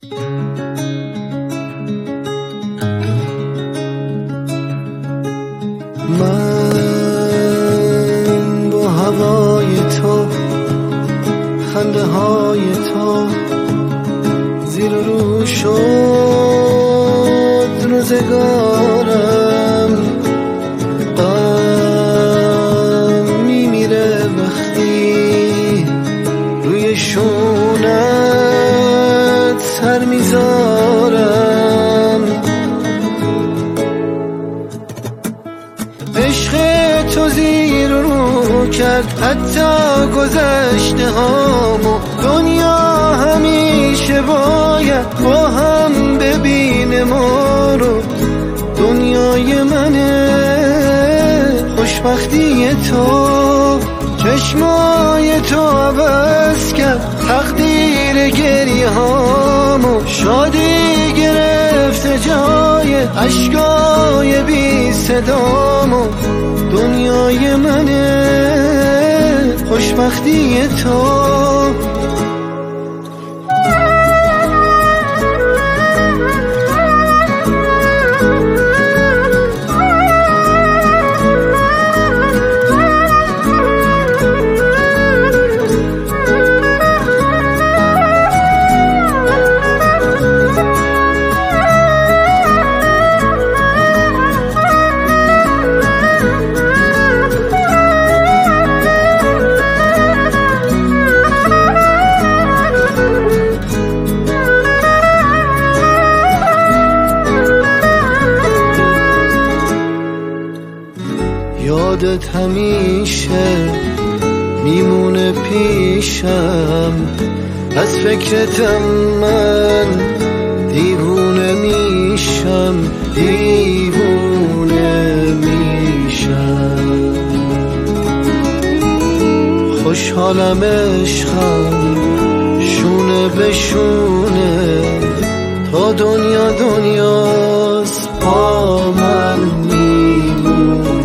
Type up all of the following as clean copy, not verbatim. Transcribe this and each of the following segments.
من با هوای تو، خنده های تو زیر رو شد روزگارم. غم میمیره وقتی روی شونت سر میذارم. عشق تو زیر رو کرد حتی گذشته هامو. دنیا همیشه باید با هم ببینه ما رو. دنیای منه خوشبختی تو، چشمای تو عوض کرد تقدیر گریه هامو. شادی گرفته جای عشقای بی صدامو. دنیای منه خوشبختی تو. یادت همیشه میمونه پیشم. از فکرتم من دیوونه میشم، دیوونه میشم. خوشحالم عشقم شونه به شونه، تا دنیا دنیاست با من میمونه.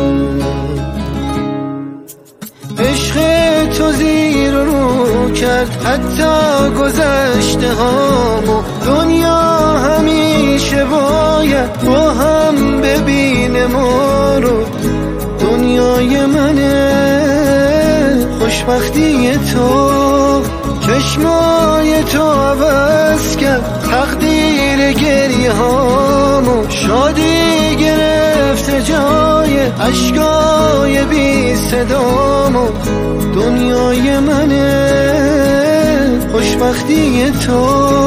عشق تو زیر رو کرد حتی گذشته هامو. دنیا همیشه باید با هم ببینه ما رو. دنیای منه خوشبختی تو، چشمای تو عوض کرد تقدیر گریه هامو. شادی گرفته جای عشقای بی صدامو. دنیای منه خوشبختی تو.